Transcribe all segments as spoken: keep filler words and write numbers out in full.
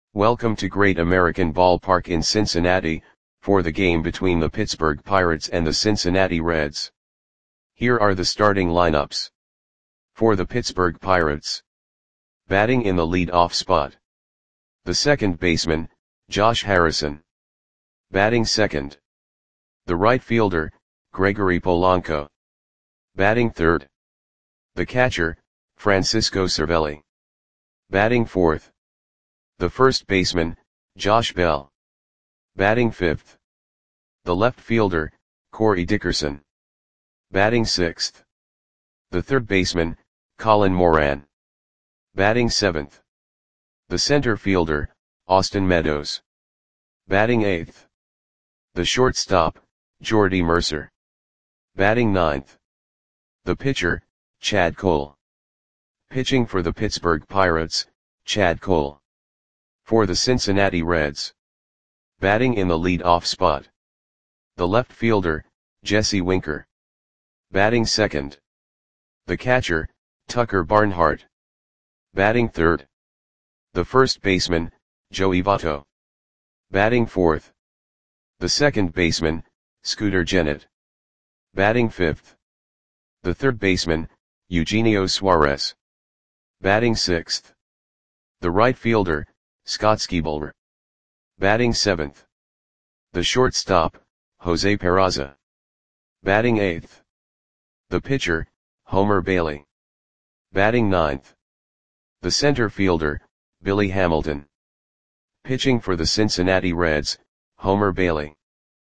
Welcome to Great American Ballpark in Cincinnati, for the game between the Pittsburgh Pirates and the Cincinnati Reds. Here are the starting lineups. For the Pittsburgh Pirates. Batting in the lead-off spot. The second baseman, Josh Harrison. Batting second. The right fielder, Gregory Polanco. Batting third. The catcher, Francisco Cervelli. Batting fourth. The first baseman, Josh Bell. Batting fifth. The left fielder, Corey Dickerson. Batting sixth. The third baseman, Colin Moran. Batting seventh. The center fielder, Austin Meadows. Batting eighth. The shortstop, Jordy Mercer. Batting ninth. The pitcher, Chad Cole. Pitching for the Pittsburgh Pirates, Chad Cole. For the Cincinnati Reds. Batting in the lead-off spot. The left fielder, Jesse Winker. Batting second. The catcher, Tucker Barnhart. Batting third. The first baseman, Joey Votto. Batting fourth. The second baseman, Scooter Gennett. Batting fifth. The third baseman, Eugenio Suarez. Batting sixth. The right fielder, Scott Skiebler. Batting seventh. The shortstop, Jose Peraza. Batting eighth. The pitcher, Homer Bailey. Batting ninth. The center fielder, Billy Hamilton. Pitching for the Cincinnati Reds, Homer Bailey.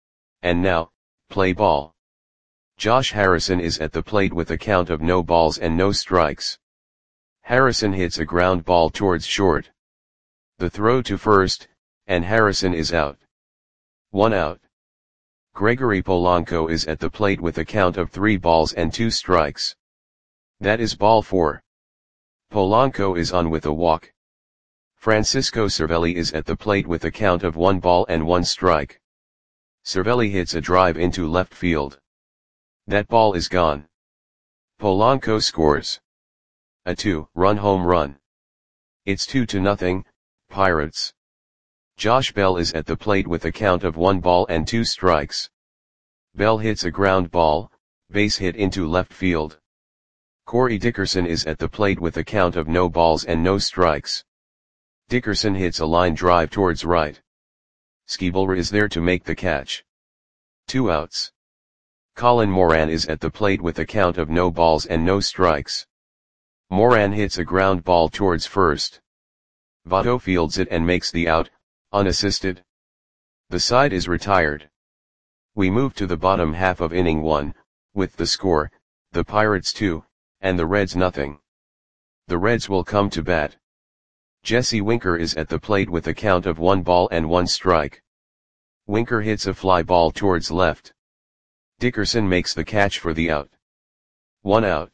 And now, play ball. Josh Harrison is at the plate with a count of no balls and no strikes. Harrison hits a ground ball towards short. The throw to first, and Harrison is out. One out. Gregory Polanco is at the plate with a count of three balls and two strikes. That is ball four. Polanco is on with a walk. Francisco Cervelli is at the plate with a count of one ball and one strike. Cervelli hits a drive into left field. That ball is gone. Polanco scores a two-run home run. It's two to nothing, Pirates. Josh Bell is at the plate with a count of one ball and two strikes. Bell hits a ground ball, base hit into left field. Corey Dickerson is at the plate with a count of no balls and no strikes. Dickerson hits a line drive towards right. Skiebler is there to make the catch. Two outs. Colin Moran is at the plate with a count of no balls and no strikes. Moran hits a ground ball towards first. Votto fields it and makes the out, unassisted. The side is retired. We move to the bottom half of inning one, with the score, the Pirates two, and the Reds nothing. The Reds will come to bat. Jesse Winker is at the plate with a count of one ball and one strike. Winker hits a fly ball towards left. Dickerson makes the catch for the out. One out.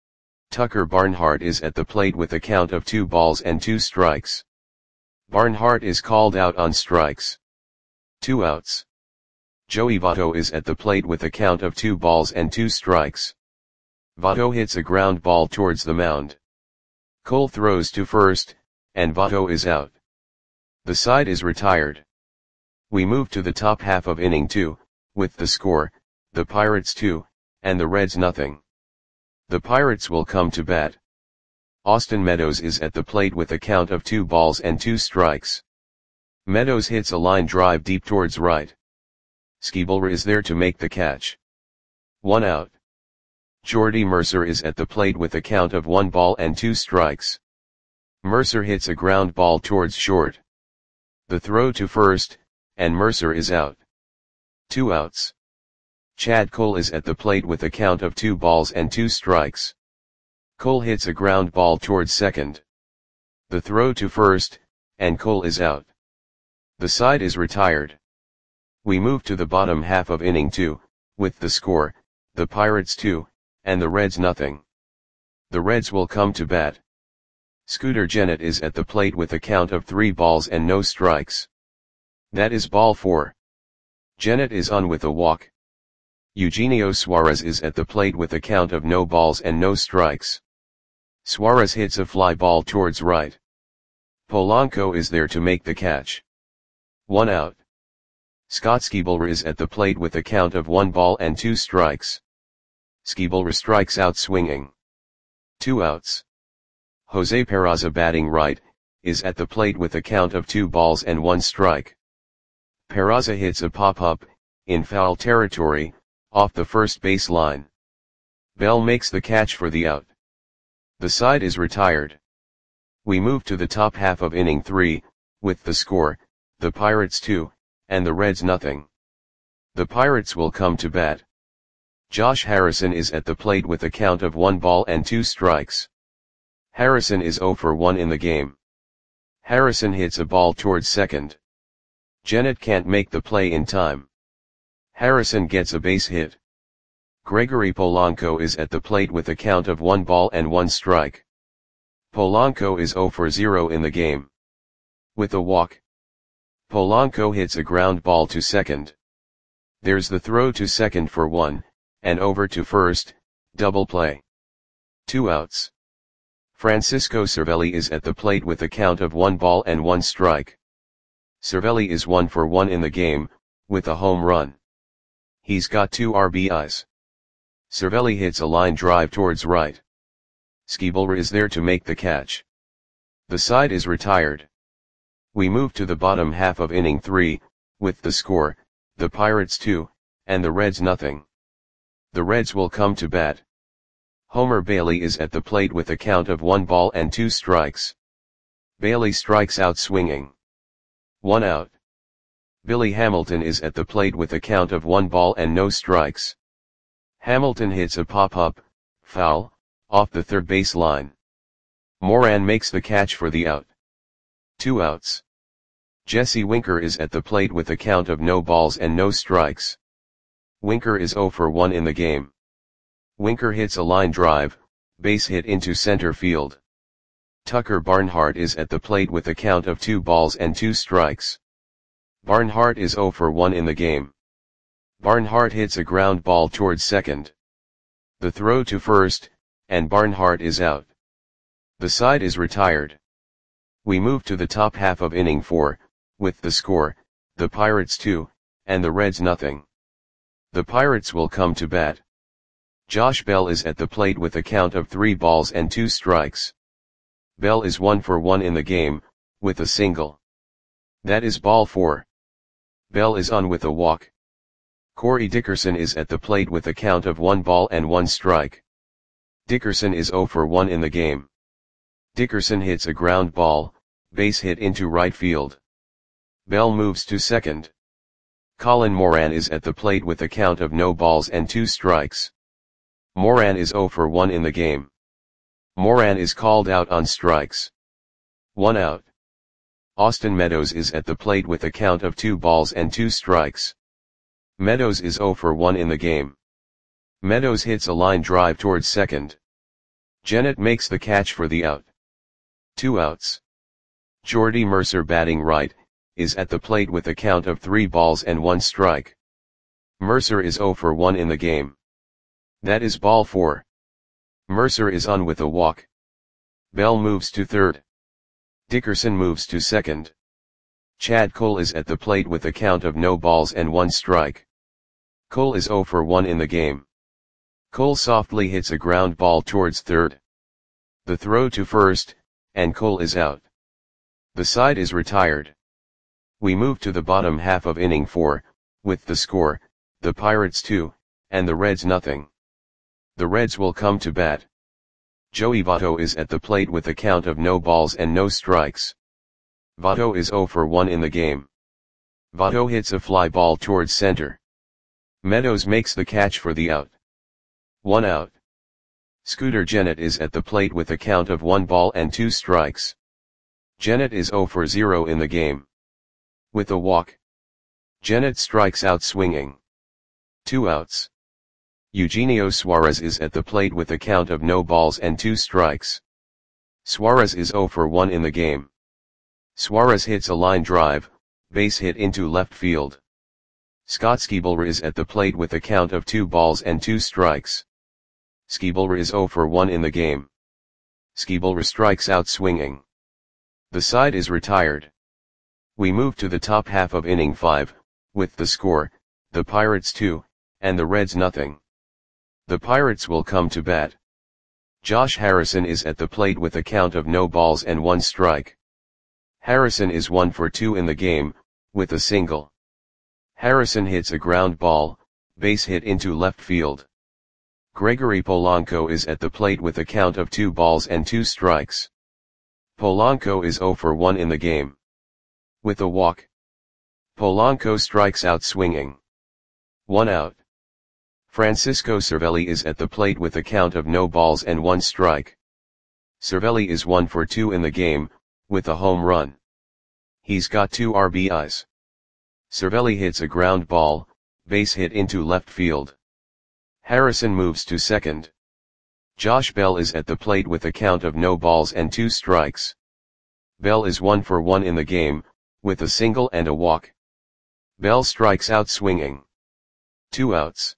Tucker Barnhart is at the plate with a count of two balls and two strikes. Barnhart is called out on strikes. Two outs. Joey Votto is at the plate with a count of two balls and two strikes. Votto hits a ground ball towards the mound. Cole throws to first, and Votto is out. The side is retired. We move to the top half of inning two, with the score, the Pirates two, and the Reds nothing. The Pirates will come to bat. Austin Meadows is at the plate with a count of two balls and two strikes. Meadows hits a line drive deep towards right. Skiebler is there to make the catch. One out. Jordy Mercer is at the plate with a count of one ball and two strikes. Mercer hits a ground ball towards short. The throw to first, and Mercer is out. Two outs. Chad Cole is at the plate with a count of two balls and two strikes. Cole hits a ground ball towards second. The throw to first, and Cole is out. The side is retired. We move to the bottom half of inning two, with the score, the Pirates two, and the Reds nothing. The Reds will come to bat. Scooter Gennett is at the plate with a count of three balls and no strikes. That is ball four. Gennett is on with a walk. Eugenio Suarez is at the plate with a count of no balls and no strikes. Suarez hits a fly ball towards right. Polanco is there to make the catch. One out. Scott Skibolra is at the plate with a count of one ball and two strikes. Skibolra strikes out swinging. Two outs. Jose Peraza, batting right, is at the plate with a count of two balls and one strike. Peraza hits a pop-up, in foul territory, off the first base line. Bell makes the catch for the out. The side is retired. We move to the top half of inning three, with the score, the Pirates two, and the Reds nothing. The Pirates will come to bat. Josh Harrison is at the plate with a count of one ball and two strikes. Harrison is oh for one in the game. Harrison hits a ball towards second. Gennett can't make the play in time. Harrison gets a base hit. Gregory Polanco is at the plate with a count of one ball and one strike. Polanco is oh for zero in the game. With a walk. Polanco hits a ground ball to second. There's the throw to second for one, and over to first, double play. Two outs. Francisco Cervelli is at the plate with a count of one ball and one strike. Cervelli is one for one in the game, with a home run. He's got two R B Is. Cervelli hits a line drive towards right. Skibolra is there to make the catch. The side is retired. We move to the bottom half of inning three, with the score, the Pirates two, and the Reds nothing. The Reds will come to bat. Homer Bailey is at the plate with a count of one ball and two strikes. Bailey strikes out swinging. One out. Billy Hamilton is at the plate with a count of one ball and no strikes. Hamilton hits a pop-up, foul, off the third base line. Moran makes the catch for the out. Two outs. Jesse Winker is at the plate with a count of no balls and no strikes. Winker is oh for one in the game. Winker hits a line drive, base hit into center field. Tucker Barnhart is at the plate with a count of two balls and two strikes. Barnhart is oh for one in the game. Barnhart hits a ground ball towards second. The throw to first, and Barnhart is out. The side is retired. We move to the top half of inning four, with the score, the Pirates two, and the Reds nothing. The Pirates will come to bat. Josh Bell is at the plate with a count of three balls and two strikes. Bell is one for one in the game, with a single. That is ball four. Bell is on with a walk. Corey Dickerson is at the plate with a count of one ball and one strike. Dickerson is oh for one in the game. Dickerson hits a ground ball, base hit into right field. Bell moves to second. Colin Moran is at the plate with a count of no balls and two strikes. Moran is oh for one in the game. Moran is called out on strikes. One out. Austin Meadows is at the plate with a count of two balls and two strikes. Meadows is oh for one in the game. Meadows hits a line drive towards second. Gennett makes the catch for the out. Two outs. Jordy Mercer, batting right, is at the plate with a count of three balls and one strike. Mercer is oh for one in the game. That is ball four. Mercer is on with a walk. Bell moves to third. Dickerson moves to second. Chad Cole is at the plate with a count of no balls and one strike. Cole is oh for one in the game. Cole softly hits a ground ball towards third. The throw to first, and Cole is out. The side is retired. We move to the bottom half of inning four, with the score, the Pirates two, and the Reds nothing. The Reds will come to bat. Joey Votto is at the plate with a count of no balls and no strikes. Votto is oh for one in the game. Votto hits a fly ball towards center. Meadows makes the catch for the out. One out. Scooter Gennett is at the plate with a count of one ball and two strikes. Gennett is oh for zero in the game. With a walk. Gennett strikes out swinging. Two outs. Eugenio Suarez is at the plate with a count of no balls and two strikes. Suarez is oh for one in the game. Suarez hits a line drive, base hit into left field. Scott Skibolra is at the plate with a count of two balls and two strikes. Skibolra is oh for one in the game. Skibolra strikes out swinging. The side is retired. We move to the top half of inning five, with the score, the Pirates two, and the Reds nothing. The Pirates will come to bat. Josh Harrison is at the plate with a count of no balls and one strike. Harrison is one for two in the game, with a single. Harrison hits a ground ball, base hit into left field. Gregory Polanco is at the plate with a count of two balls and two strikes. Polanco is zero for one in the game. With a walk. Polanco strikes out swinging. One out. Francisco Cervelli is at the plate with a count of no balls and one strike. Cervelli is one for two in the game, with a home run. He's got two R B Is. Cervelli hits a ground ball, base hit into left field. Harrison moves to second. Josh Bell is at the plate with a count of no balls and two strikes. Bell is one for one in the game, with a single and a walk. Bell strikes out swinging. Two outs.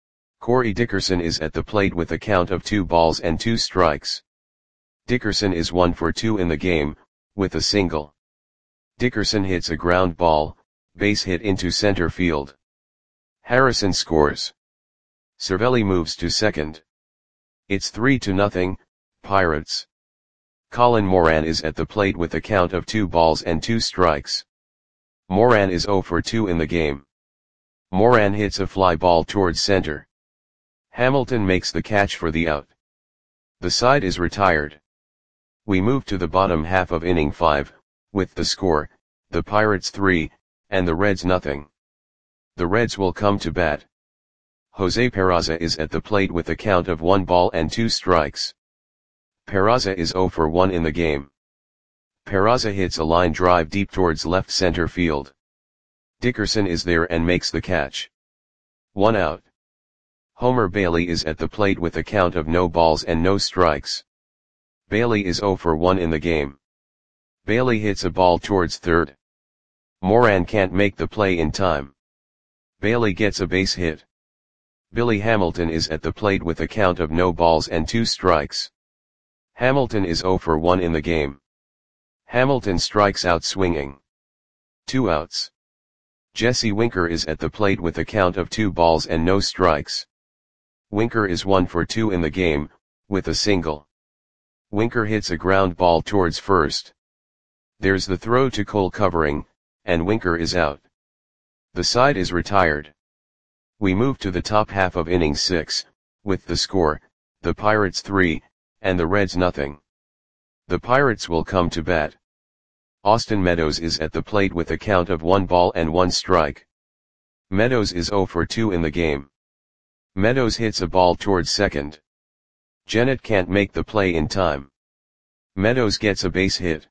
Corey Dickerson is at the plate with a count of two balls and two strikes. Dickerson is one for two in the game, with a single. Dickerson hits a ground ball, base hit into center field. Harrison scores. Cervelli moves to second. It's three to nothing, Pirates. Colin Moran is at the plate with a count of two balls and two strikes. Moran is zero for two in the game. Moran hits a fly ball towards center. Hamilton makes the catch for the out. The side is retired. We move to the bottom half of inning five, with the score, the Pirates three, and the Reds nothing. The Reds will come to bat. Jose Peraza is at the plate with a count of one ball and two strikes. Peraza is zero for one in the game. Peraza hits a line drive deep towards left center field. Dickerson is there and makes the catch. One out. Homer Bailey is at the plate with a count of no balls and no strikes. Bailey is zero for one in the game. Bailey hits a ball towards third. Moran can't make the play in time. Bailey gets a base hit. Billy Hamilton is at the plate with a count of no balls and two strikes. Hamilton is zero for one in the game. Hamilton strikes out swinging. Two outs. Jesse Winker is at the plate with a count of two balls and no strikes. Winker is one for two in the game, with a single. Winker hits a ground ball towards first. There's the throw to Cole covering, and Winker is out. The side is retired. We move to the top half of inning six, with the score, the Pirates three, and the Reds nothing. The Pirates will come to bat. Austin Meadows is at the plate with a count of one ball and one strike. Meadows is zero for two in the game. Meadows hits a ball towards second. Jennett can't make the play in time. Meadows gets a base hit.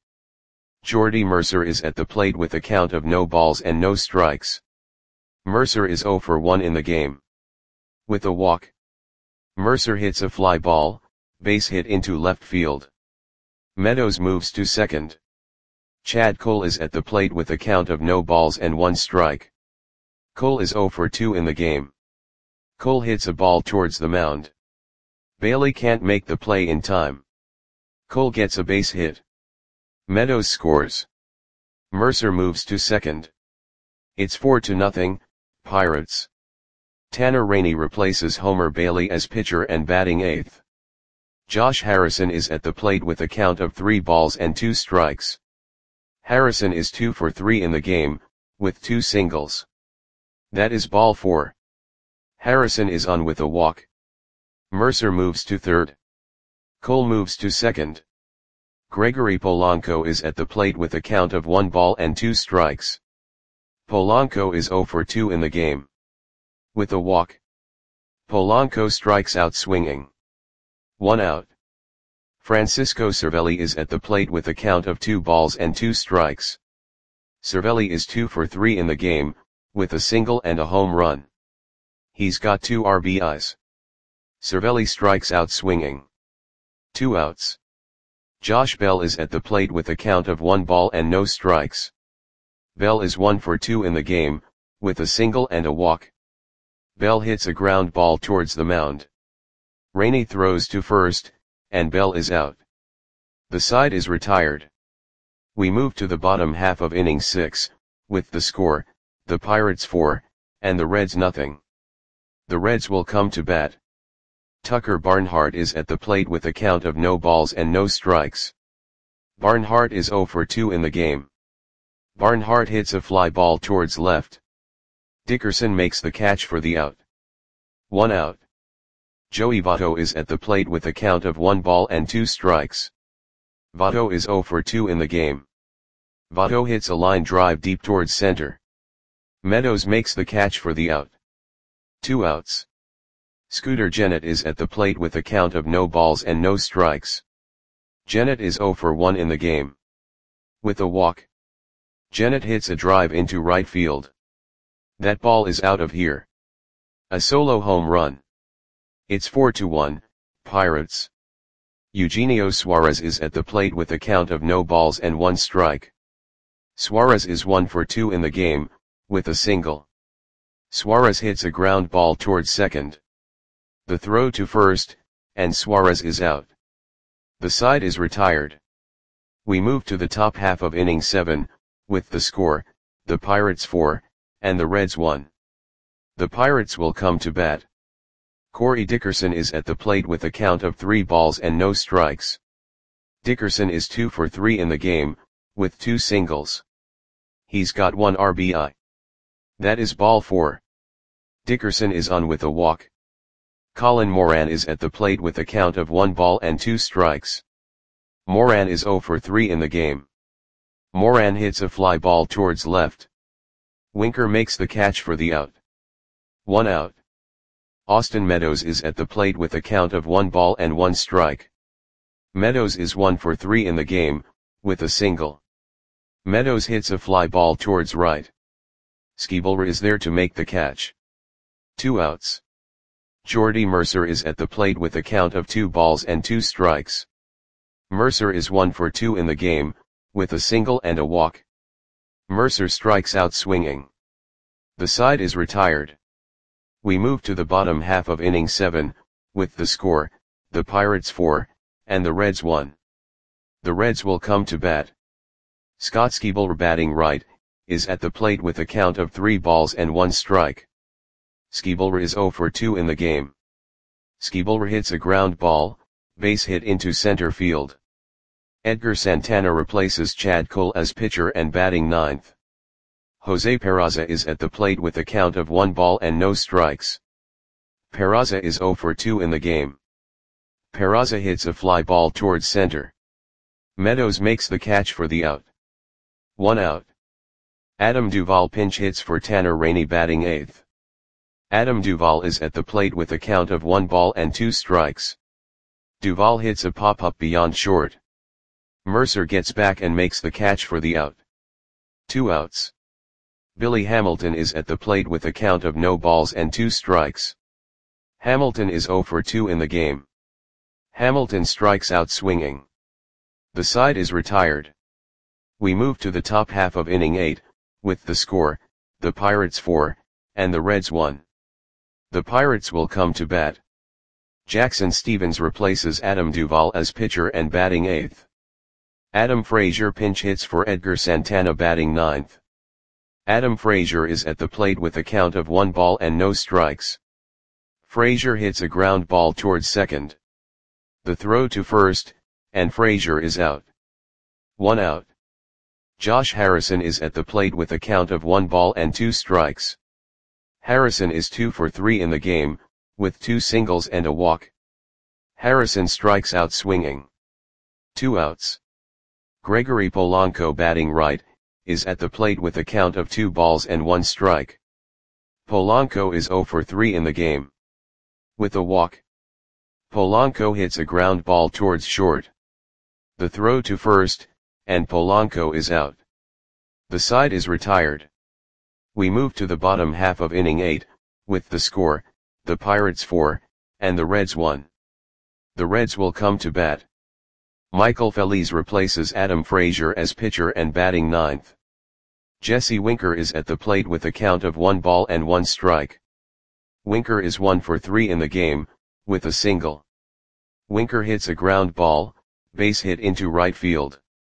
Jordy Mercer is at the plate with a count of no balls and no strikes. Mercer is zero for one in the game. With a walk. Mercer hits a fly ball, base hit into left field. Meadows moves to second. Chad Cole is at the plate with a count of no balls and one strike. Cole is zero for two in the game. Cole hits a ball towards the mound. Bailey can't make the play in time. Cole gets a base hit. Meadows scores. Mercer moves to second. It's four to nothing, Pirates. Tanner Rainey replaces Homer Bailey as pitcher and batting eighth. Josh Harrison is at the plate with a count of three balls and two strikes. Harrison is two for three in the game, with two singles. That is ball four. Harrison is on with a walk. Mercer moves to third. Cole moves to second. Gregory Polanco is at the plate with a count of one ball and two strikes. Polanco is zero for two in the game. With a walk. Polanco strikes out swinging. One out. Francisco Cervelli is at the plate with a count of two balls and two strikes. Cervelli is two for three in the game, with a single and a home run. He's got two R B Is. Cervelli strikes out swinging. Two outs. Josh Bell is at the plate with a count of one ball and no strikes. Bell is one for two in the game, with a single and a walk. Bell hits a ground ball towards the mound. Rainey throws to first, and Bell is out. The side is retired. We move to the bottom half of inning six, with the score, the Pirates four, and the Reds nothing. The Reds will come to bat. Tucker Barnhart is at the plate with a count of no balls and no strikes. Barnhart is oh for two in the game. Barnhart hits a fly ball towards left. Dickerson makes the catch for the out. One out. Joey Votto is at the plate with a count of one ball and two strikes. Votto is oh for two in the game. Votto hits a line drive deep towards center. Meadows makes the catch for the out. Two outs. Scooter Gennett is at the plate with a count of no balls and no strikes. Gennett is oh for one in the game. With a walk. Gennett hits a drive into right field. That ball is out of here. A solo home run. It's four to one, Pirates. Eugenio Suarez is at the plate with a count of no balls and one strike. Suarez is one for two in the game, with a single. Suarez hits a ground ball towards second. The throw to first, and Suarez is out. The side is retired. We move to the top half of inning seven, with the score, the Pirates four, and the Reds one. The Pirates will come to bat. Corey Dickerson is at the plate with a count of three balls and no strikes. Dickerson is two for three in the game, with two singles. He's got one R B I. That is ball four. Dickerson is on with a walk. Colin Moran is at the plate with a count of one ball and two strikes. Moran is oh for three in the game. Moran hits a fly ball towards left. Winker makes the catch for the out. One out. Austin Meadows is at the plate with a count of one ball and one strike. Meadows is one for three in the game, with a single. Meadows hits a fly ball towards right. Schebler is there to make the catch. Two outs. Jordy Mercer is at the plate with a count of two balls and two strikes. Mercer is one for two in the game, with a single and a walk. Mercer strikes out swinging. The side is retired. We move to the bottom half of inning seven, with the score, the Pirates four, and the Reds one. The Reds will come to bat. Scott Schebler, batting right, is at the plate with a count of three balls and one strike. Schebler is oh for two in the game. Schebler hits a ground ball, base hit into center field. Edgar Santana replaces Chad Cole as pitcher and batting ninth. Jose Peraza is at the plate with a count of one ball and no strikes. Peraza is oh for two in the game. Peraza hits a fly ball towards center. Meadows makes the catch for the out. One out. Adam Duvall pinch hits for Tanner Rainey, batting eighth. Adam Duvall is at the plate with a count of one ball and two strikes. Duvall hits a pop-up beyond short. Mercer gets back and makes the catch for the out. Two outs. Billy Hamilton is at the plate with a count of no balls and two strikes. Hamilton is oh for two in the game. Hamilton strikes out swinging. The side is retired. We move to the top half of inning eight, with the score, the Pirates four, and the Reds one. The Pirates will come to bat. Jackson Stevens replaces Adam Duvall as pitcher and batting eighth. Adam Frazier pinch hits for Edgar Santana, batting ninth. Adam Frazier is at the plate with a count of one ball and no strikes. Frazier hits a ground ball towards second. The throw to first, and Frazier is out. One out. Josh Harrison is at the plate with a count of one ball and two strikes. Harrison is two for three in the game, with two singles and a walk. Harrison strikes out swinging. Two outs. Gregory Polanco, batting right, is at the plate with a count of two balls and one strike. Polanco is oh for three in the game. With a walk. Polanco hits a ground ball towards short. The throw to first, and Polanco is out. The side is retired. We move to the bottom half of inning eight, with the score, the Pirates four, and the Reds one. The Reds will come to bat. Michael Feliz replaces Adam Frazier as pitcher and batting ninth. Jesse Winker is at the plate with a count of one ball and one strike. Winker is one for three in the game, with a single. Winker hits a ground ball, base hit into right field.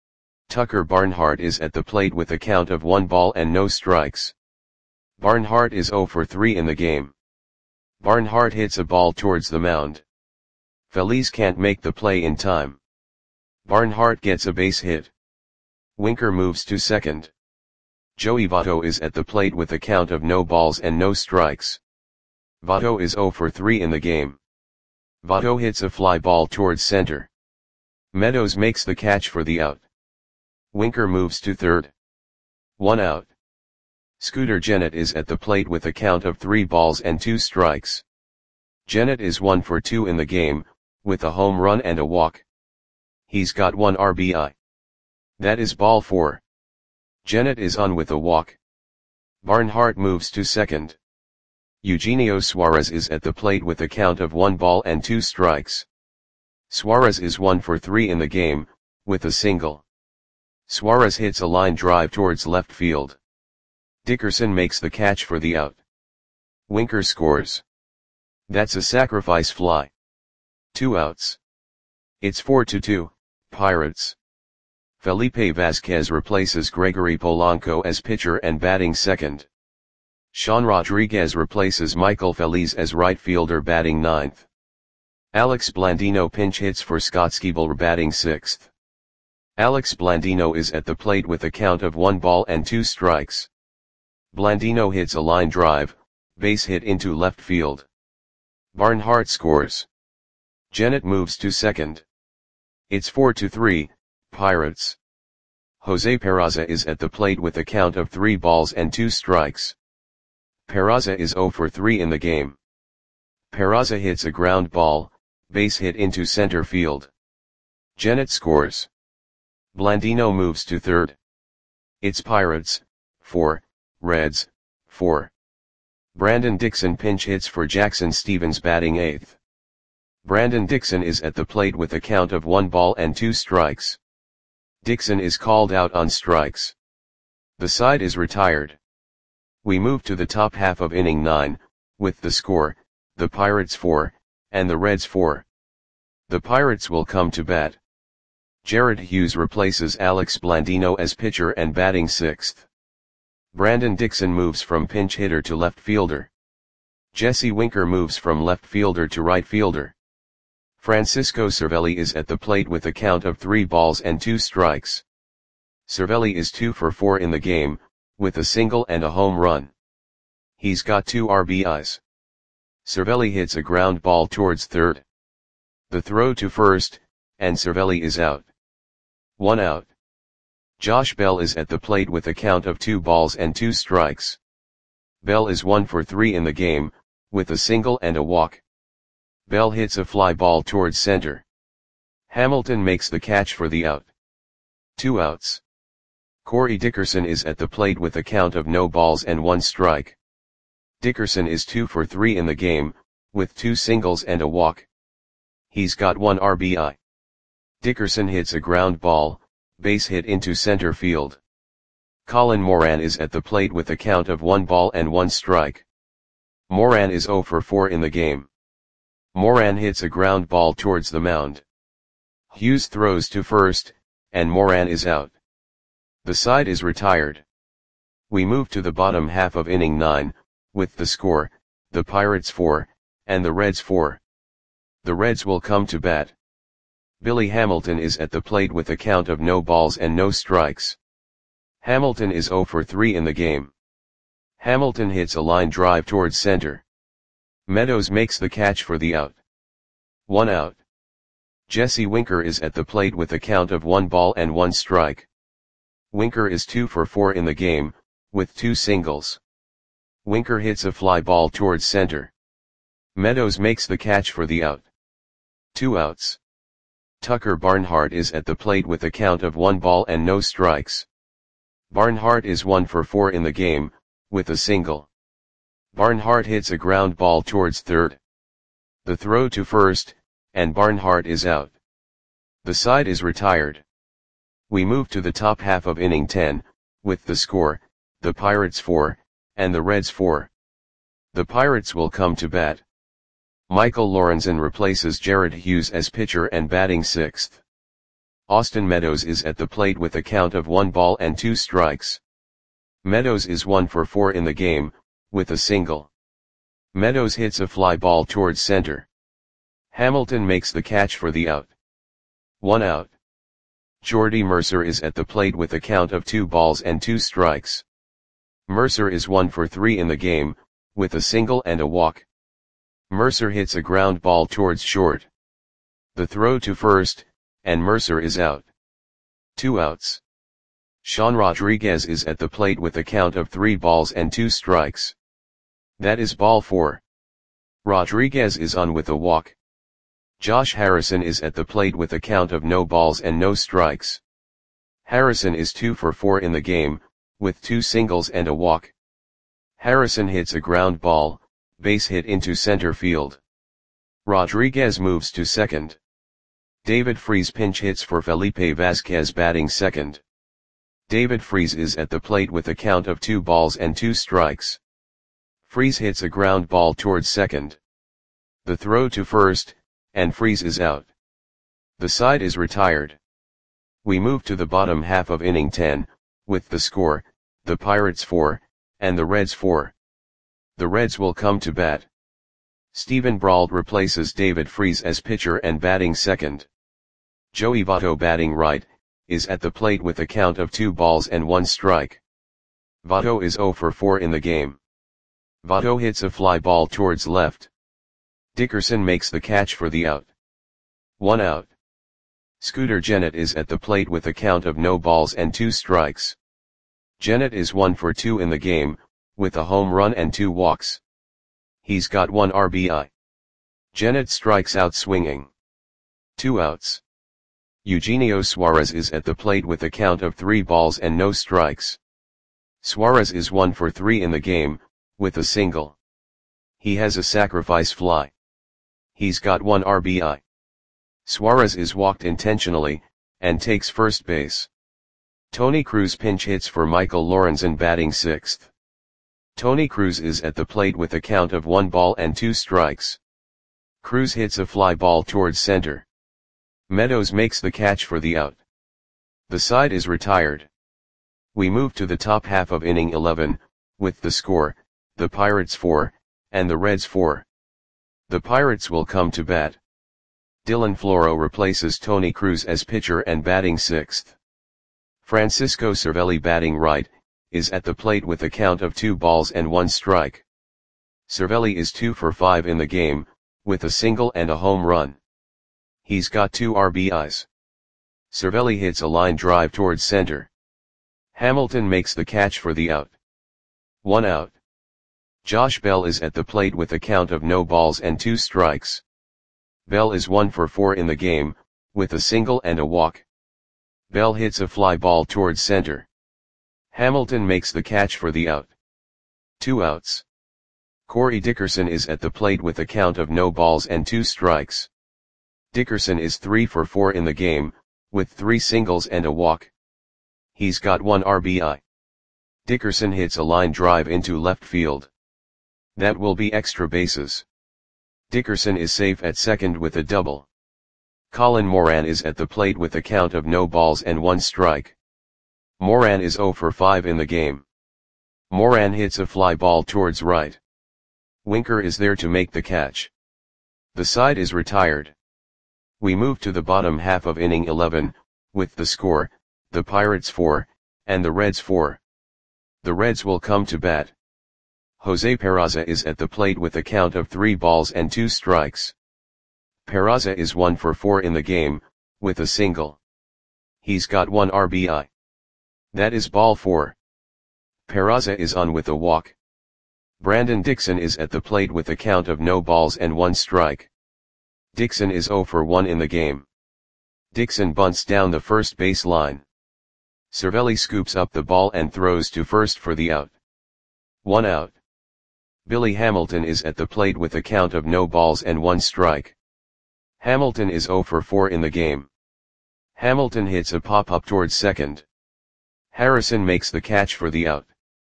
Tucker Barnhart is at the plate with a count of one ball and no strikes. Barnhart is zero for three in the game. Barnhart hits a ball towards the mound. Feliz can't make the play in time. Barnhart gets a base hit. Winker moves to second. Joey Votto is at the plate with a count of no balls and no strikes. Votto is zero for three in the game. Votto hits a fly ball towards center. Meadows makes the catch for the out. Winker moves to third. One out. Scooter Gennett is at the plate with a count of three balls and two strikes. Gennett is one for two in the game, with a home run and a walk. He's got one R B I. That is ball four. Gennett is on with a walk. Barnhart moves to second. Eugenio Suarez is at the plate with a count of one ball and two strikes. Suarez is one for three in the game, with a single. Suarez hits a line drive towards left field. Dickerson makes the catch for the out. Winker scores. That's a sacrifice fly. Two outs. It's four to two, Pirates. Felipe Vasquez replaces Gregory Polanco as pitcher and batting second. Sean Rodriguez replaces Michael Feliz as right fielder batting ninth. Alex Blandino pinch hits for Scott Skiebel batting sixth. Alex Blandino is at the plate with a count of one ball and two strikes. Blandino hits a line drive, base hit into left field. Barnhart scores. Gennett moves to second. It's four to three, Pirates. Jose Peraza is at the plate with a count of three balls and two strikes. Peraza is zero for three in the game. Peraza hits a ground ball, base hit into center field. Gennett scores. Blandino moves to third. It's Pirates, four, Reds, four. Brandon Dixon pinch hits for Jackson Stevens batting eighth. Brandon Dixon is at the plate with a count of one ball and two strikes. Dixon is called out on strikes. The side is retired. We move to the top half of inning nine, with the score, the Pirates four, and the Reds four. The Pirates will come to bat. Jared Hughes replaces Alex Blandino as pitcher and batting sixth. Brandon Dixon moves from pinch hitter to left fielder. Jesse Winker moves from left fielder to right fielder. Francisco Cervelli is at the plate with a count of three balls and two strikes. Cervelli is two for four in the game, with a single and a home run. He's got two R B Is. Cervelli hits a ground ball towards third. The throw to first, and Cervelli is out. One out. Josh Bell is at the plate with a count of two balls and two strikes. Bell is one for three in the game, with a single and a walk. Bell hits a fly ball towards center. Hamilton makes the catch for the out. Two outs. Corey Dickerson is at the plate with a count of no balls and one strike. Dickerson is two for three in the game, with two singles and a walk. He's got one R B I. Dickerson hits a ground ball, base hit into center field. Colin Moran is at the plate with a count of one ball and one strike. Moran is zero for four in the game. Moran hits a ground ball towards the mound. Hughes throws to first, and Moran is out. The side is retired. We move to the bottom half of inning nine, with the score, the Pirates four, and the Reds four. The Reds will come to bat. Billy Hamilton is at the plate with a count of no balls and no strikes. Hamilton is zero for three in the game. Hamilton hits a line drive towards center. Meadows makes the catch for the out. One out. Jesse Winker is at the plate with a count of one ball and one strike. Winker is two for four in the game, with two singles. Winker hits a fly ball towards center. Meadows makes the catch for the out. Two outs. Tucker Barnhart is at the plate with a count of one ball and no strikes. Barnhart is one for four in the game, with a single. Barnhart hits a ground ball towards third. The throw to first, and Barnhart is out. The side is retired. We move to the top half of inning ten, with the score, the Pirates four, and the Reds four. The Pirates will come to bat. Michael Lorenzen replaces Jared Hughes as pitcher and batting sixth. Austin Meadows is at the plate with a count of one ball and two strikes. Meadows is one for four in the game, with a single. Meadows hits a fly ball towards center. Hamilton makes the catch for the out. One out. Jordy Mercer is at the plate with a count of two balls and two strikes. Mercer is one for three in the game, with a single and a walk. Mercer hits a ground ball towards short. The throw to first, and Mercer is out. Two outs. Sean Rodriguez is at the plate with a count of three balls and two strikes. That is ball four. Rodriguez is on with a walk. Josh Harrison is at the plate with a count of no balls and no strikes. Harrison is two for four in the game, with two singles and a walk. Harrison hits a ground ball, base hit into center field. Rodriguez moves to second. David Freese pinch hits for Felipe Vasquez batting second. David Freese is at the plate with a count of two balls and two strikes. Freese hits a ground ball towards second. The throw to first, and Freese is out. The side is retired. We move to the bottom half of inning ten, with the score, the Pirates four, and the Reds four. The Reds will come to bat. Steven Brault replaces David Freese as pitcher and batting second. Joey Votto batting right, is at the plate with a count of two balls and one strike. Votto is zero for four in the game. Votto hits a fly ball towards left. Dickerson makes the catch for the out. One out. Scooter Gennett is at the plate with a count of no balls and two strikes. Gennett is one for two in the game, with a home run and two walks. He's got one R B I. Gennett strikes out swinging. Two outs. Eugenio Suarez is at the plate with a count of three balls and no strikes. Suarez is one for three in the game, with a single. He has a sacrifice fly. He's got one R B I. Suarez is walked intentionally, and takes first base. Tony Cruz pinch hits for Michael Lorenzen batting sixth. Tony Cruz is at the plate with a count of one ball and two strikes. Cruz hits a fly ball towards center. Meadows makes the catch for the out. The side is retired. We move to the top half of inning eleven, with the score, the Pirates four, and the Reds four. The Pirates will come to bat. Dylan Floro replaces Tony Cruz as pitcher and batting sixth. Francisco Cervelli batting right, is at the plate with a count of two balls and one strike. Cervelli is two for five in the game, with a single and a home run. He's got two R B Is. Cervelli hits a line drive towards center. Hamilton makes the catch for the out. One out. Josh Bell is at the plate with a count of no balls and two strikes. Bell is one for four in the game, with a single and a walk. Bell hits a fly ball towards center. Hamilton makes the catch for the out. Two outs. Corey Dickerson is at the plate with a count of no balls and two strikes. Dickerson is three for four in the game, with three singles and a walk. He's got one R B I. Dickerson hits a line drive into left field. That will be extra bases. Dickerson is safe at second with a double. Colin Moran is at the plate with a count of no balls and one strike. Moran is zero for five in the game. Moran hits a fly ball towards right. Winker is there to make the catch. The side is retired. We move to the bottom half of inning eleven, with the score, the Pirates four, and the Reds four. The Reds will come to bat. Jose Peraza is at the plate with a count of three balls and two strikes. Peraza is one for four in the game, with a single. He's got one R B I. That is ball four. Peraza is on with a walk. Brandon Dixon is at the plate with a count of no balls and one strike. Dixon is zero for one in the game. Dixon bunts down the first base line. Cervelli scoops up the ball and throws to first for the out. One out. Billy Hamilton is at the plate with a count of no balls and one strike. Hamilton is zero for four in the game. Hamilton hits a pop-up towards second. Harrison makes the catch for the out.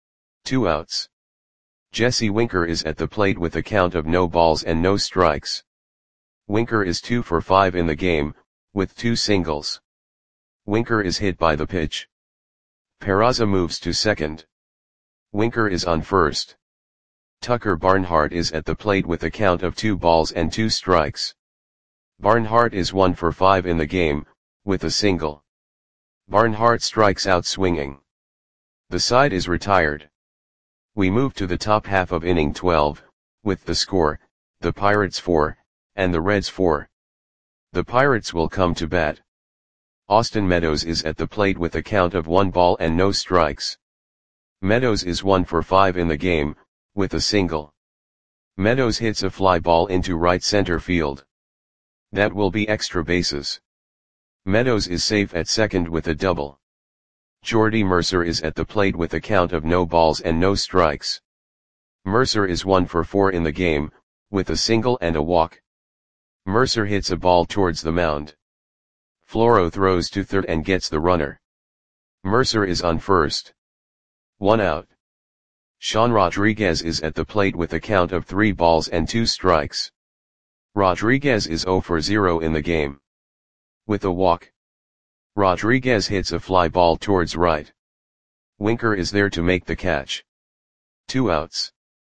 Two outs. Jesse Winker is at the plate with a count of no balls and no strikes. Winker is two for five in the game, with two singles. Winker is hit by the pitch. Peraza moves to second. Winker is on first. Tucker Barnhart is at the plate with a count of two balls and two strikes. Barnhart is one for five in the game, with a single. Barnhart strikes out swinging. The side is retired. We move to the top half of inning twelve, with the score, the Pirates four, and the Reds four. The Pirates will come to bat. Austin Meadows is at the plate with a count of one ball and no strikes. Meadows is one for five in the game, with a single. Meadows hits a fly ball into right center field. That will be extra bases. Meadows is safe at second with a double. Jordy Mercer is at the plate with a count of no balls and no strikes. Mercer is one for four in the game, with a single and a walk. Mercer hits a ball towards the mound. Floro throws to third and gets the runner. Mercer is on first. One out. Sean Rodriguez is at the plate with a count of three balls and two strikes. Rodriguez is zero for zero in the game. With a walk. Rodriguez hits a fly ball towards right. Winker is there to make the catch. Two outs.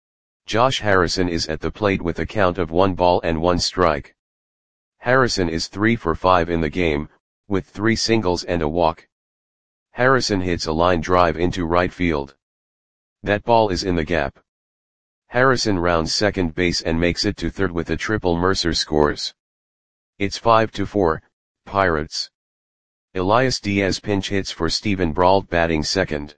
Josh Harrison is at the plate with a count of one ball and one strike. Harrison is three for five in the game, with three singles and a walk. Harrison hits a line drive into right field. That ball is in the gap. Harrison rounds second base and makes it to third with a triple. Mercer scores. It's five to four, Pirates. Elias Diaz pinch hits for Steven Brault batting second.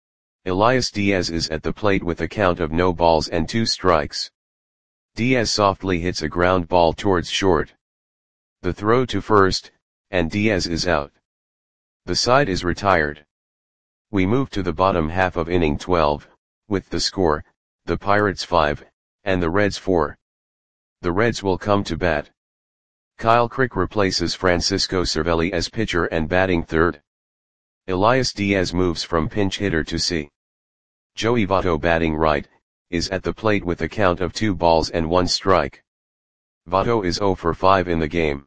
Elias Diaz is at the plate with a count of no balls and two strikes. Diaz softly hits a ground ball towards short. The throw to first, and Diaz is out. The side is retired. We move to the bottom half of inning twelve, with the score, the Pirates five, and the Reds four. The Reds will come to bat. Kyle Crick replaces Francisco Cervelli as pitcher and batting third. Elias Diaz moves from pinch hitter to C. Joey Votto batting right, is at the plate with a count of two balls and one strike. Votto is zero for five in the game.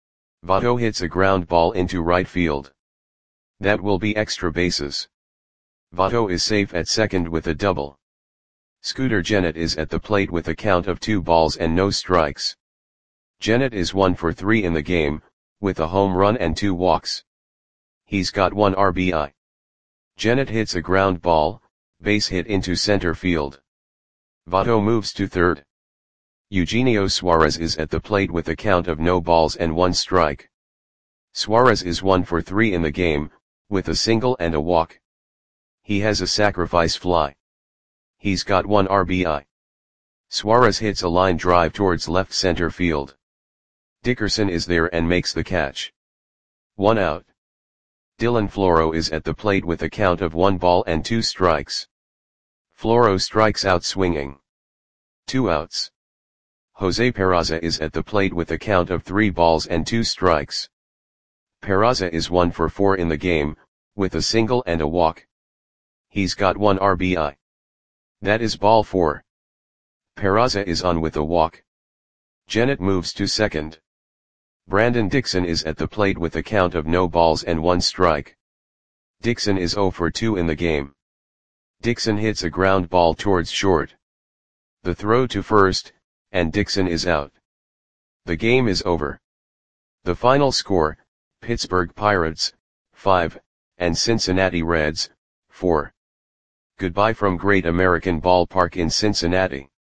Votto hits a ground ball into right field. That will be extra bases. Votto is safe at second with a double. Scooter Gennett is at the plate with a count of two balls and no strikes. Gennett is one for three in the game, with a home run and two walks. He's got one R B I. Gennett hits a ground ball, base hit into center field. Votto moves to third. Eugenio Suarez is at the plate with a count of no balls and one strike. Suarez is one for three in the game, with a single and a walk. He has a sacrifice fly. He's got one R B I. Suarez hits a line drive towards left center field. Dickerson is there and makes the catch. One out. Dylan Floro is at the plate with a count of one ball and two strikes. Floro strikes out swinging. Two outs. Jose Peraza is at the plate with a count of three balls and two strikes. Peraza is one for four in the game, with a single and a walk. He's got one R B I. That is ball four. Peraza is on with a walk. Gennett moves to second. Brandon Dixon is at the plate with a count of no balls and one strike. Dixon is zero for two in the game. Dixon hits a ground ball towards short. The throw to first, and Dixon is out. The game is over. The final score, Pittsburgh Pirates, five, and Cincinnati Reds, four. Goodbye from Great American Ballpark in Cincinnati.